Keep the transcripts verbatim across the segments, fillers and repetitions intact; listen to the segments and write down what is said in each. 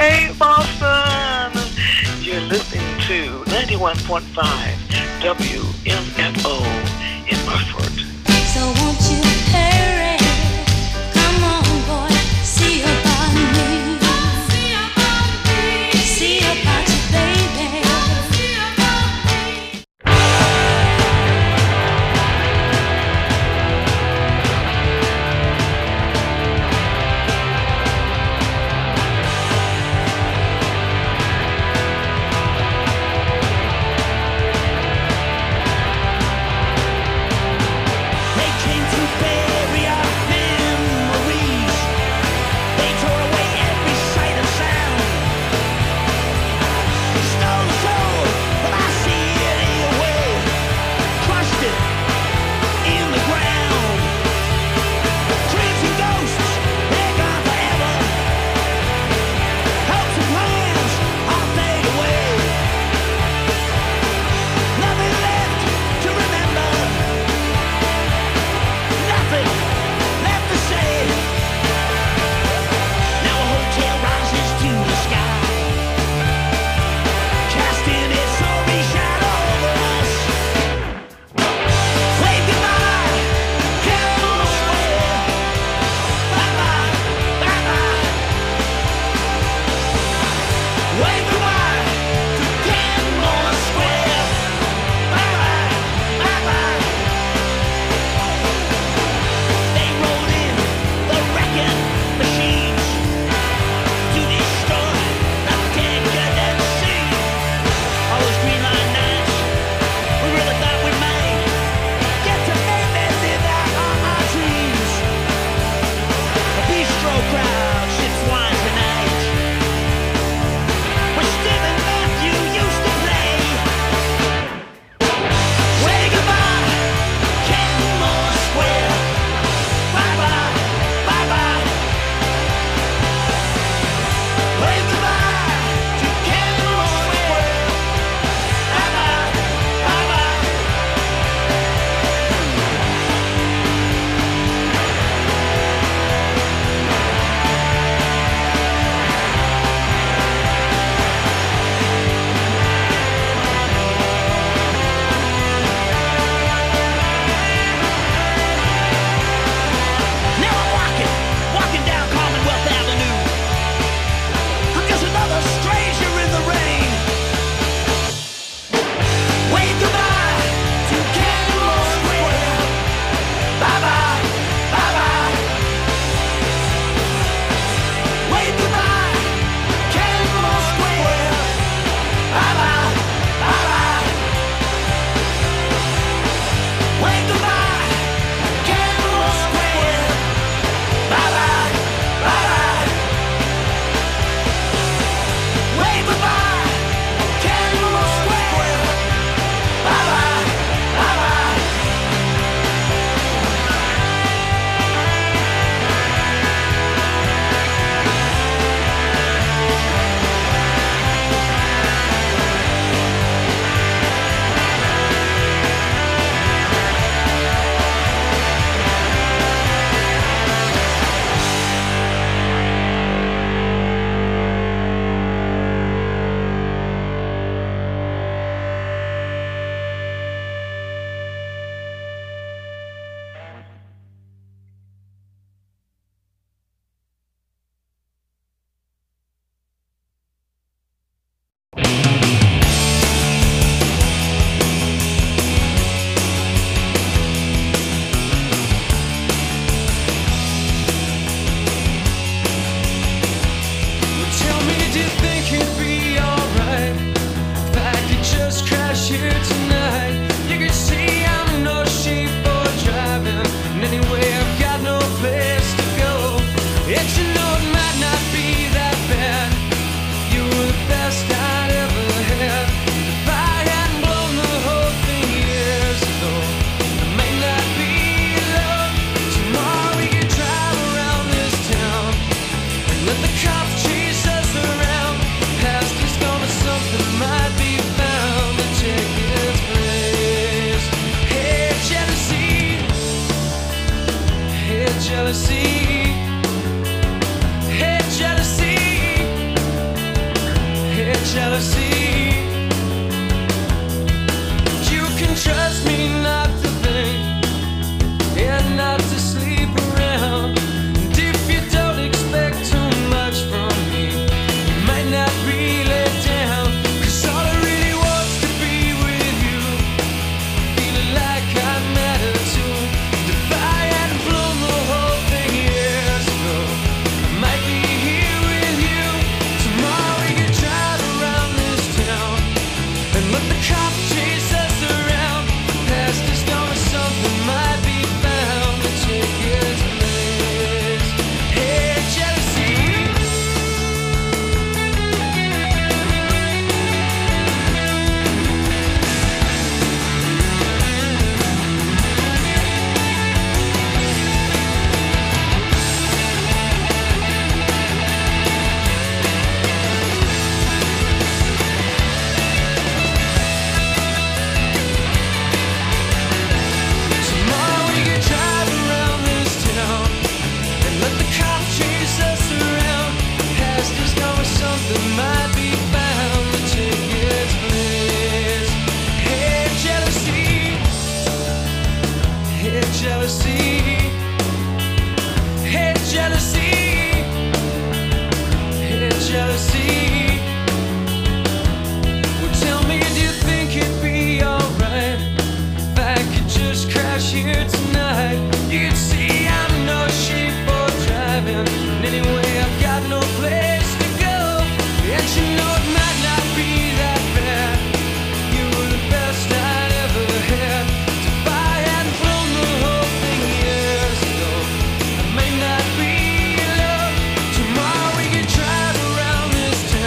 Hey, Boston! You're listening to ninety-one point five W M F O in Burford. So won't you hurry? Come on, boy, see about me. See about me. See about you, baby. See about me. Something might be found to check it jealousy. You can trust me not to think and not to sleep around. And if you don't expect too much from me, you might not be let down. Cause all I really want's to be with you, feeling like I matter too. If I hadn't blown the whole thing years ago, I might be here with you. Tomorrow we could drive around this town and let the cops chase us around. The past is gone, or something might be found to take its place. Hey, jealousy. Tomorrow we could drive around this town and let the cops chase us around. Past is gone, or something might be found to take its place. Hey, jealousy. Hey, jealousy. Hey, jealousy. Hey, jealousy. Well, tell me, do you think it'd be alright if I could just crash here tonight? You'd see I'm no shape for driving, and anyway I've got no place to go. And you know it might not be that bad. You were the best I'd ever had. If I hadn't blown the whole thing years ago, I may not be in love. Tomorrow we could drive around this town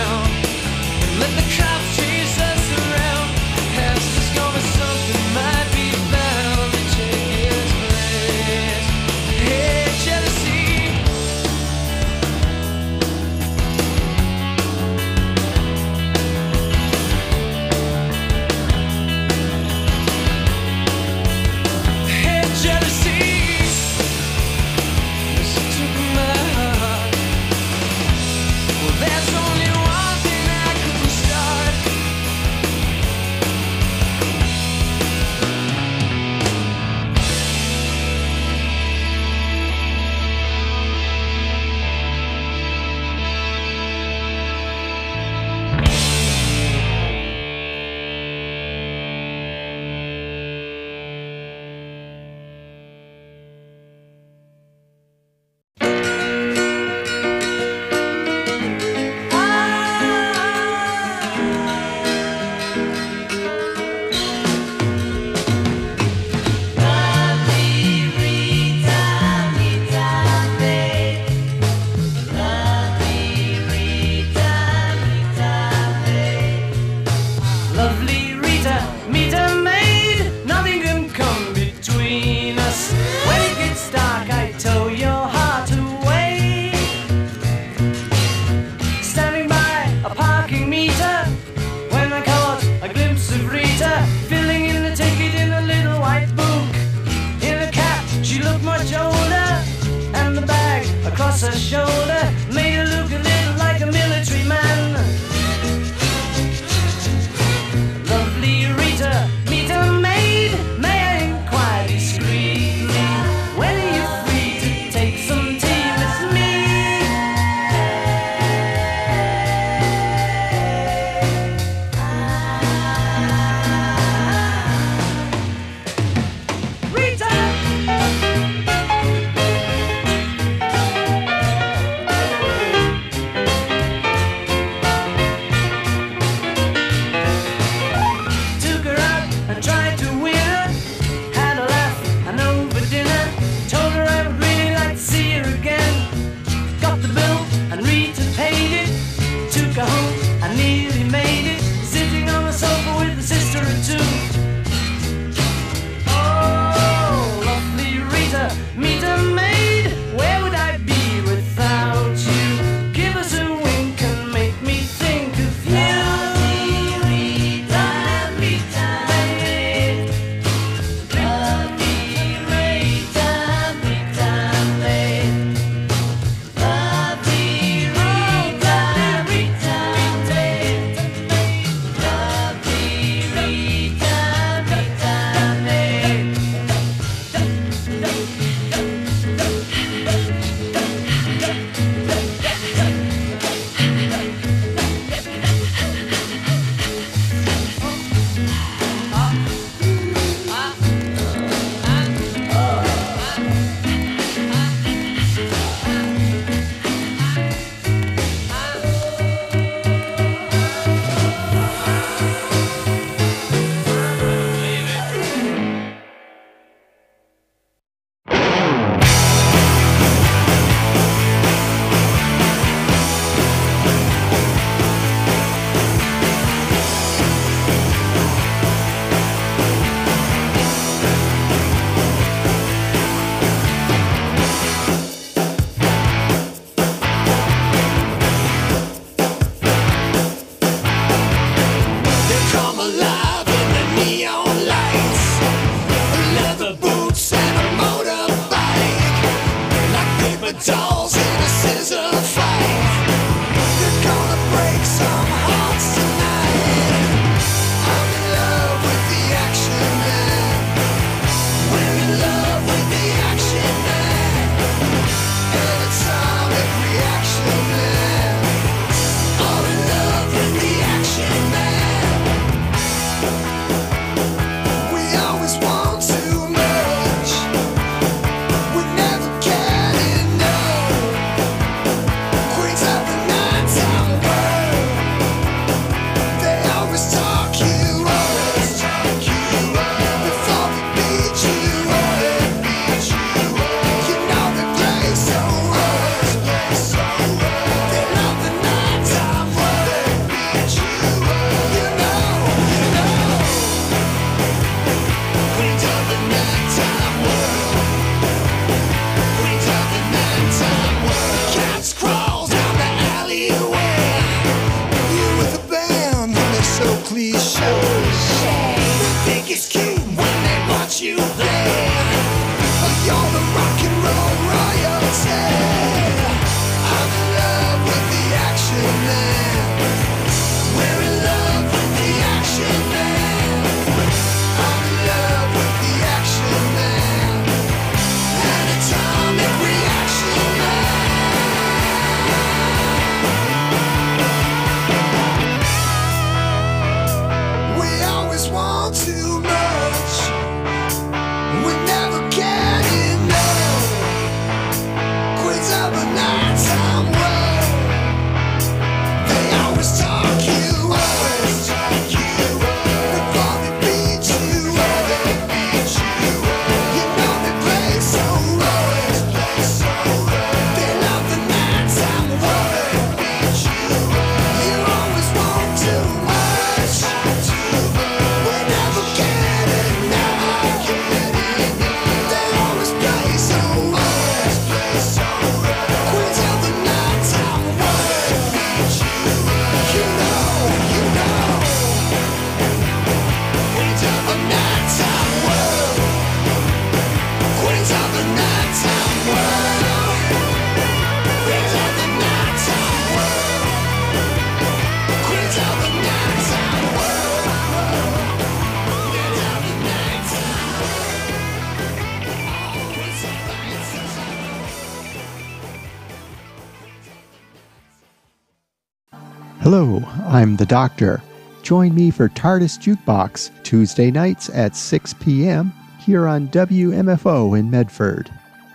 Hello, I'm the Doctor. Join me for TARDIS Jukebox Tuesday nights at six p.m. here on W M F O in Medford.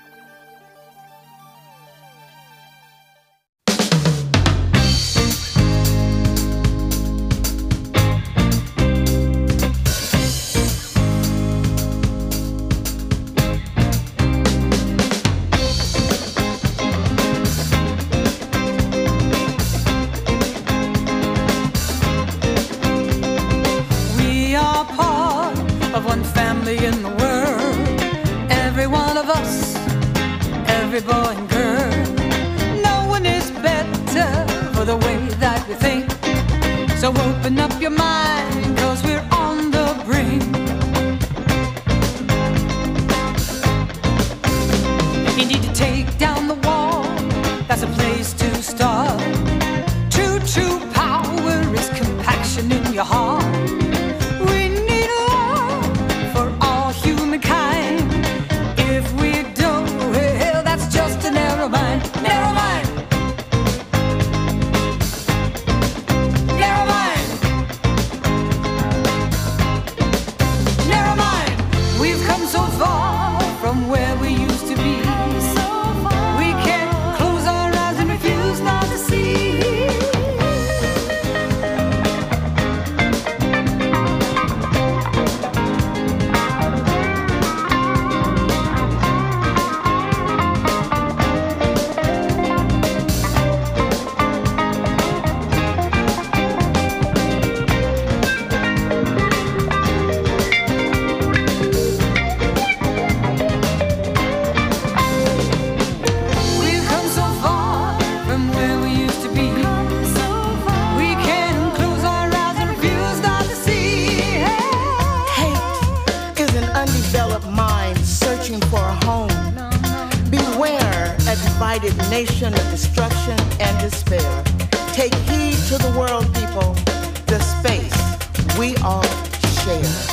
Nation of destruction and despair. Take heed to the world, people. The space we all share.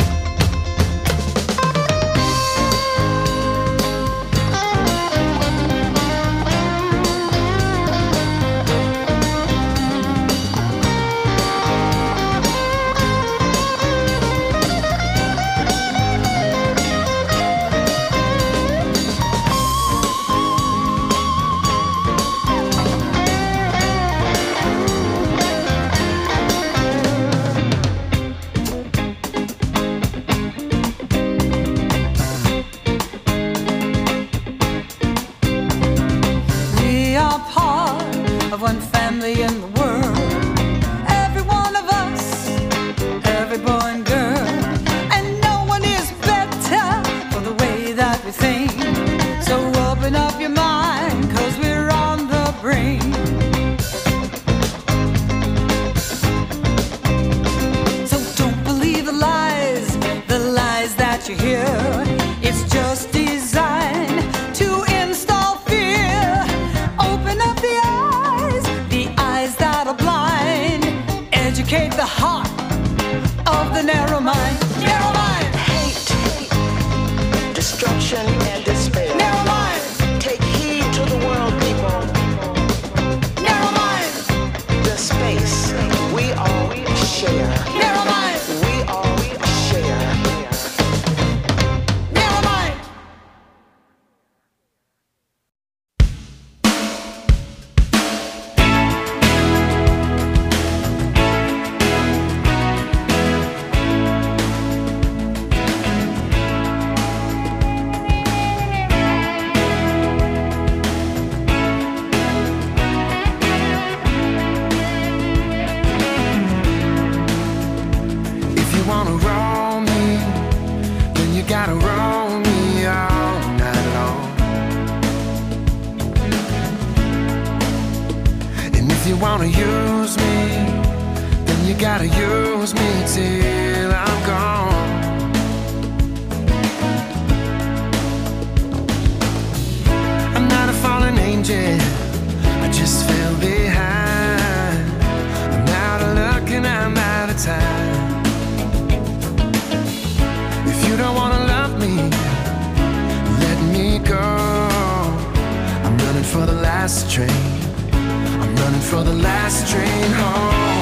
For the last train, I'm running for the last train home.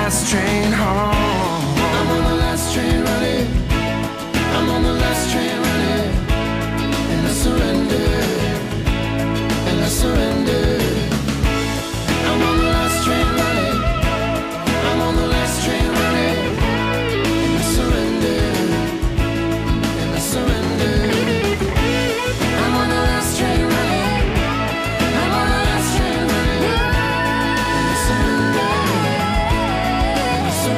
last train home. I'm on the last train running. I'm on the last train running. And I surrender. And I surrender. I'm on the last train running. I'm on the last train running. And I surrender. And I surrender. I'm on the last train running. I'm on the last train running. And I surrender. And I surrender.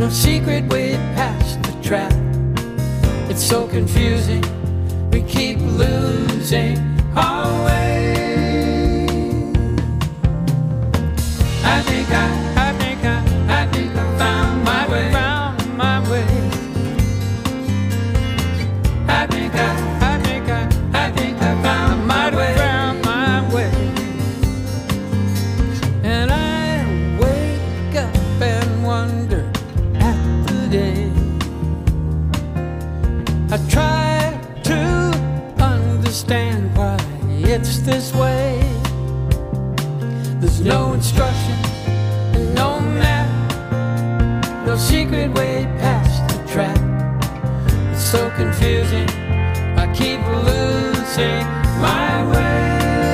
no secret way past the trap. It's so confusing, we keep losing our way. I think I, I think I, I think I found my way, found my way. I think I, I think I, I think I found my way, found my way. And I wake up and wonder at the day. I try to understand why it's this way. There's no instruction and no map, no secret way past the trap. It's so confusing, I keep losing my way.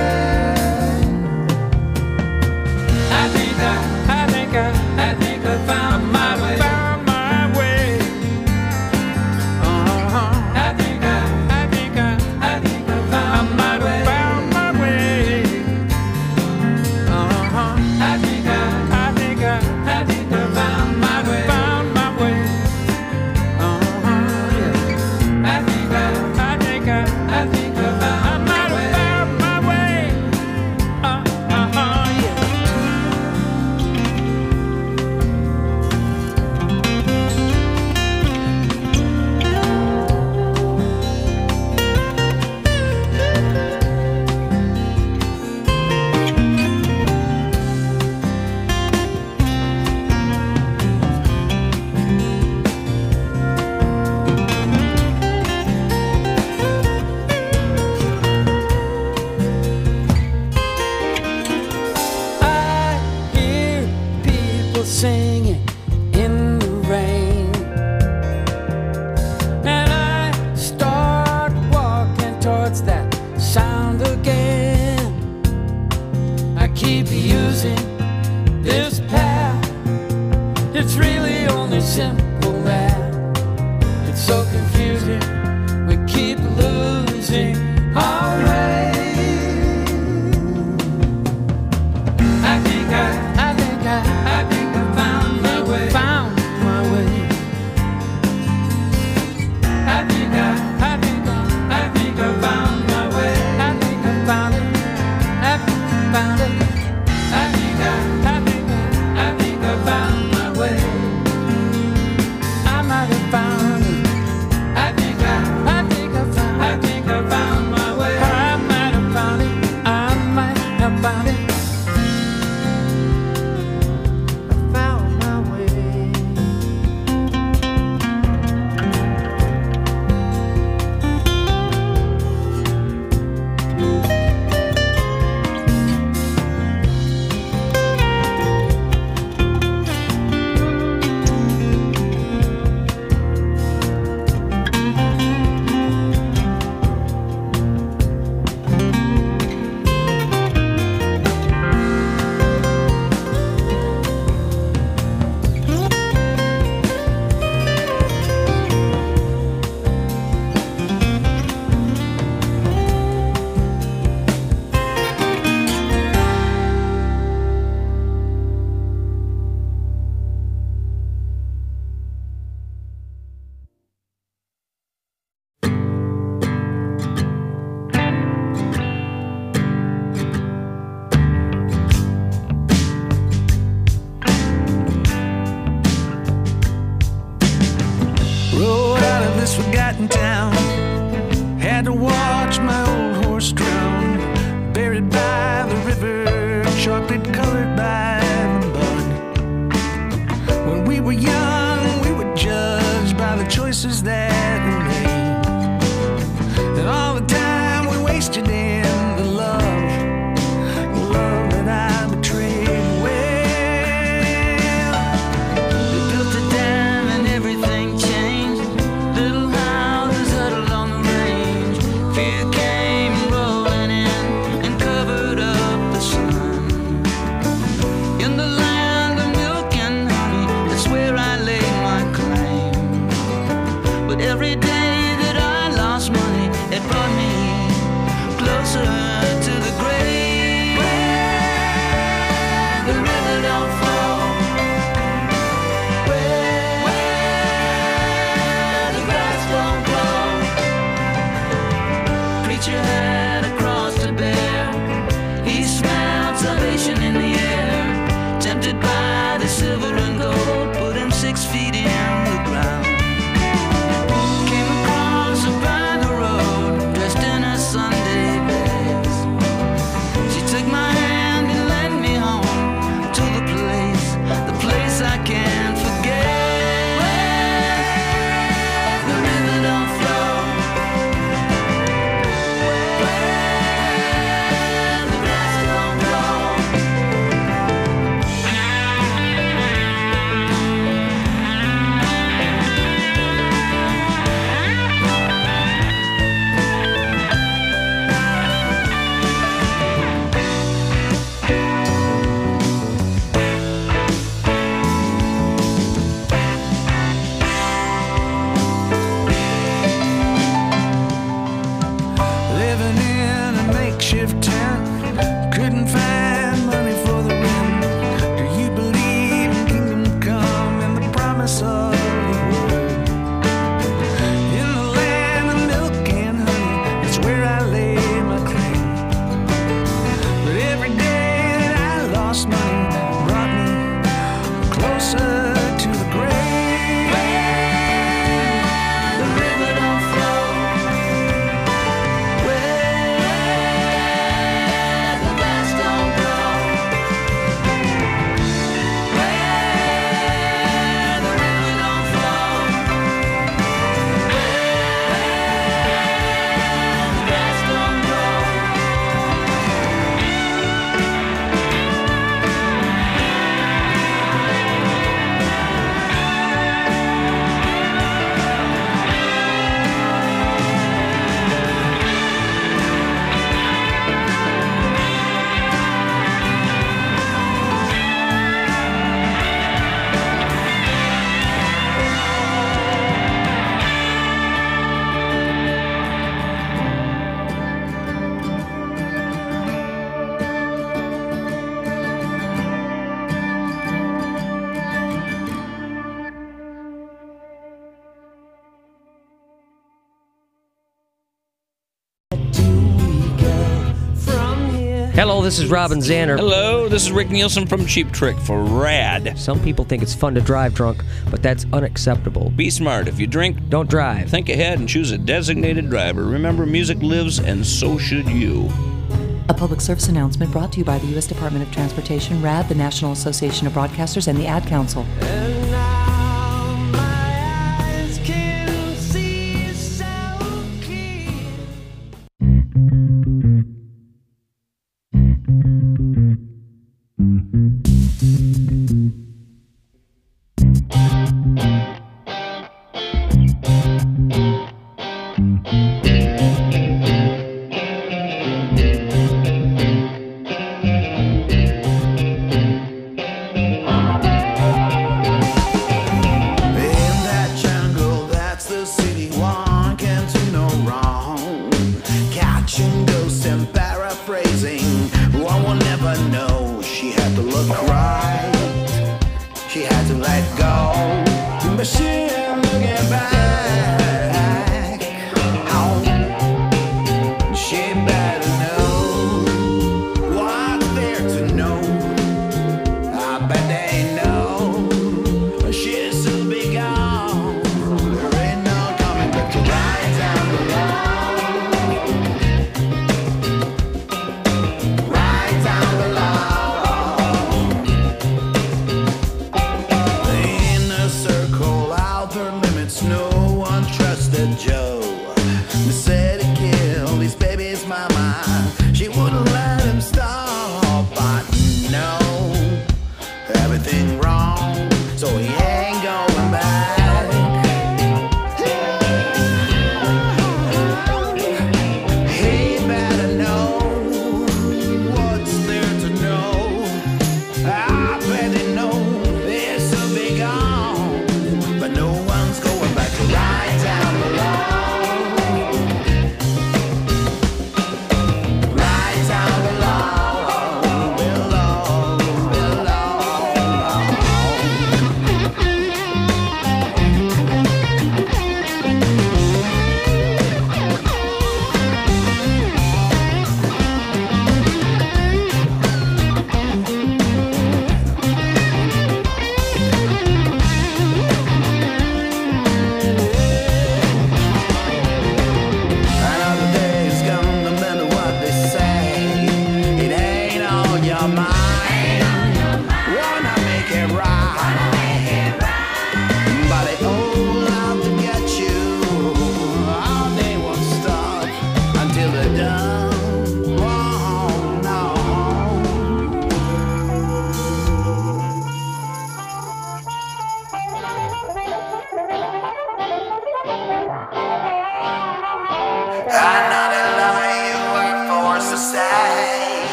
I think I, I think I, I think I found my way, found my way. Uh-huh. I think I, I think I, I think I found my way, found my way. Uh-huh. I think I, I think I, I think I found my way, found my way. Uh-huh. Yeah. I think I, I think I, I think I found my way, found my way. Uh-huh. Yeah. I hear people singing in the rain, and I start walking towards that sound again. I keep using this path, it's really only simple math. It's so confusing, we keep losing our way. I think I, I think I, I think I found my way, found my way. I think I, I think I, I think I found my way. I think I found it, I think I found it. I think I, I think I, I think I found my way. I might have found it. I think I, I think I found, I think I found my way. I might have found it. I might have found it. I found my way. Rode out of this forgotten town, had to watch my old horse drown, buried by the river, chocolate colored by the bud. When we were young, we were judged by the choices that we made, and all the time we wasted in the love, the love that I betrayed. Well, they built a dam and everything changed. Little houses huddled on the range. Fear came rolling in and covered up the sun. In the land of milk and honey, that's where I laid my claim. But every day that I lost money, it brought me closer to the grave. Where the river don't flow, where feet in the ground. Came across her by the road, dressed in her Sunday best. She took my hand and led me home to the place, the place I can't forget. Where the river don't flow, where the grass don't grow. Living in a makeshift tent, couldn't find money for the rent. Do you believe in kingdom come and the promise of the word? In the land of milk and honey, that's where I lay my claim. But every day that I lost money brought me closer to the grave. The river don't flow, where the grass don't grow. Where the river don't flow, where the grass don't grow. Hello, this is Robin Zanner. Hello, this is Rick Nielsen from Cheap Trick for RAD. Some people think it's fun to drive drunk, but that's unacceptable. Be smart. If you drink, Don't drive. think ahead and choose a designated driver. Remember, music lives, and so should you. A public service announcement brought to you by the U S Department of Transportation, RAD, the National Association of Broadcasters, and the Ad Council. And now my eyes can see so clear. In that jungle, that's the city, one can't do no wrong. Catching ghosts and paraphrasing, one will never know. She had to look right, she had to let go. But she ain't looking back. Oh, she better know what's there to know. I bet they know she'll soon be gone. There ain't no coming back to ride down below. Ride down below. The inner circle, outer limits, no one tries.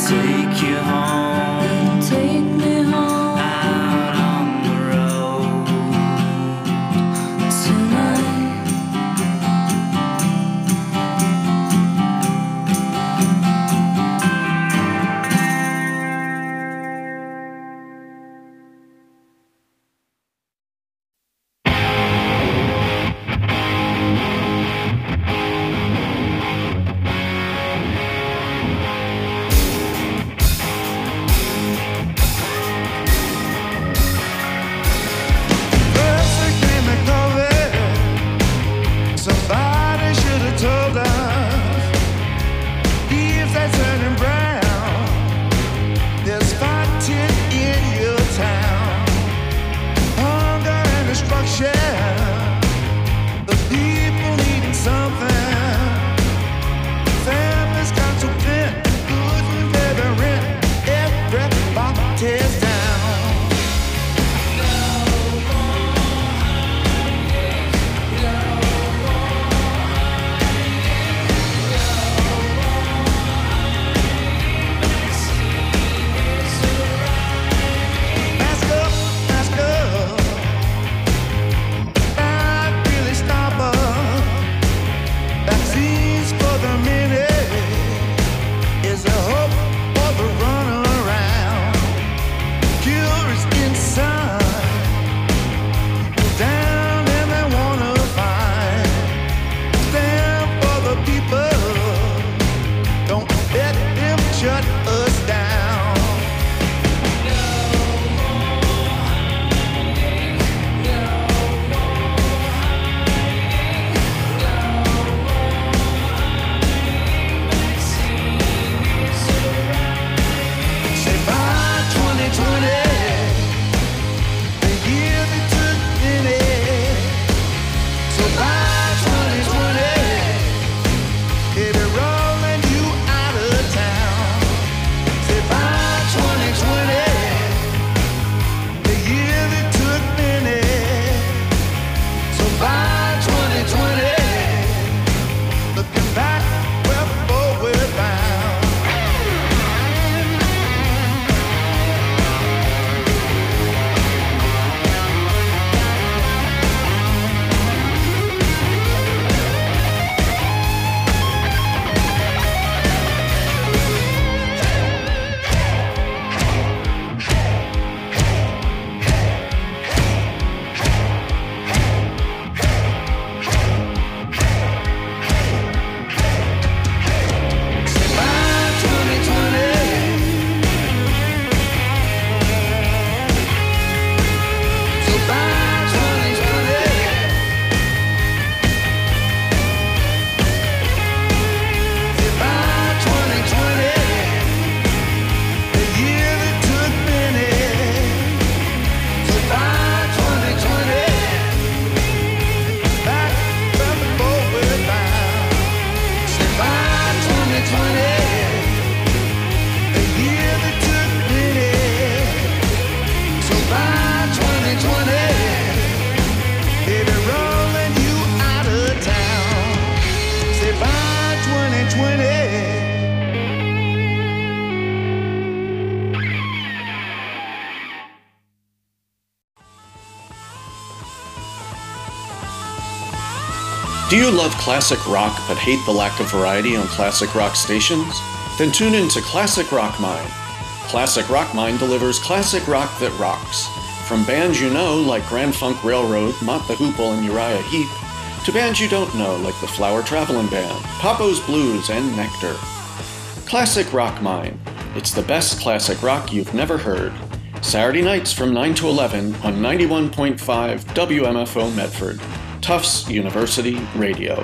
take you home, Take me home out on the road tonight. First they came to COVID. Somebody should have told us. Leaves are turning brown. There's fighting in your town. Hunger and destruction. The people needing something. Families got to vent. Goods and baby rent. Everybody's down. Mask up, mask up. Not really stop us. Vaccines for the minute is a hope for the runaround. Cure is inside. People down and they wanna fight. Stand for the people. Don't let them shut us down. Say bye twenty twenty, the year that took minute. So bye twenty twenty, baby rolling you out of town. Say bye twenty twenty, the year that took minute. So bye twenty twenty, looking back, we're forward bound. Say bye twenty twenty, so bye twenty twenty, say bye twenty twenty, the year that took minute. So bye twenty twenty, back from forward bound. Say bye twenty twenty, the year that took minute. So bye twenty twenty, baby rolling you out of town. Say bye twenty twenty. Do you love classic rock but hate the lack of variety on classic rock stations? Then tune in to Classic Rock Mine. Classic Rock Mine delivers classic rock that rocks. From bands you know like Grand Funk Railroad, Mott the Hoople, and Uriah Heep, to bands you don't know like the Flower Traveling Band, Papo's Blues, and Nectar. Classic Rock Mine. It's the best classic rock you've never heard. Saturday nights from nine to eleven on ninety-one point five W M F O Medford. Tufts University Radio.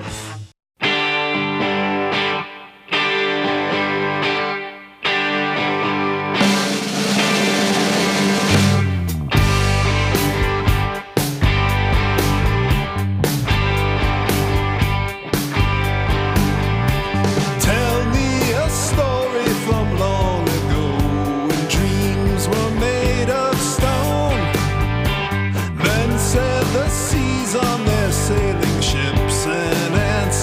Tell me a story from long ago when dreams were made of stone. Men said the seas on their sailing ships and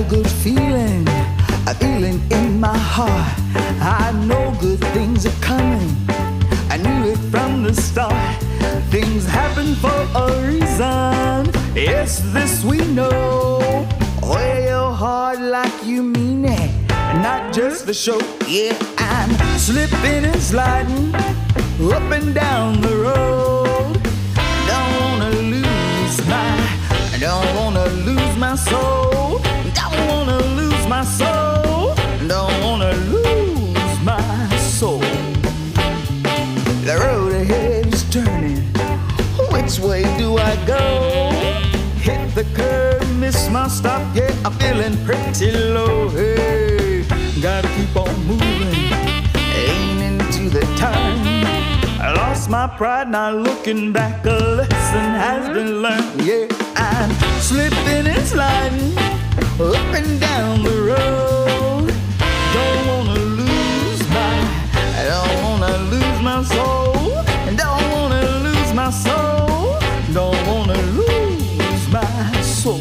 good feeling, a feeling in my heart. I know good things are coming. I knew it from the start. Things happen for a reason. Yes, this we know. Wear your heart like you mean it, not just the show. Yeah, I'm slipping and sliding up and down the road. Don't wanna lose my, don't wanna lose my soul. Don't wanna lose my soul. Don't wanna lose my soul. The road ahead is turning. Which way do I go? Hit the curb, miss my stop. Yeah, I'm feeling pretty low. Hey, gotta keep on moving, aiming to the time. I lost my pride, not looking back. A lesson has been learned. Yeah, I'm slipping and sliding up and down the road. Don't wanna lose my, I don't wanna lose my soul. Don't wanna lose my soul. Don't wanna lose my soul.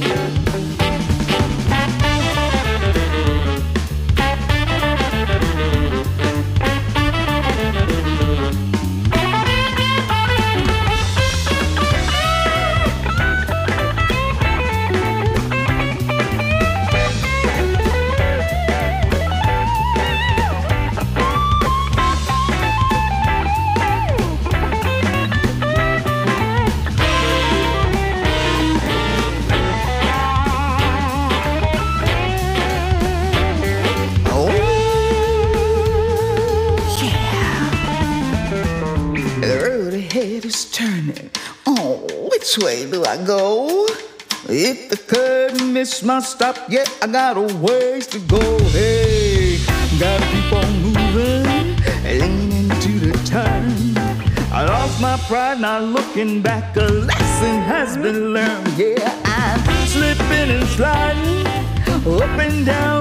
Which way do I go? Hit the curb, miss my stop. Yeah, I got a ways to go. Hey, gotta keep on moving, leaning to the turn. I lost my pride, not looking back. A lesson has been learned. Yeah, I'm slipping and sliding up and down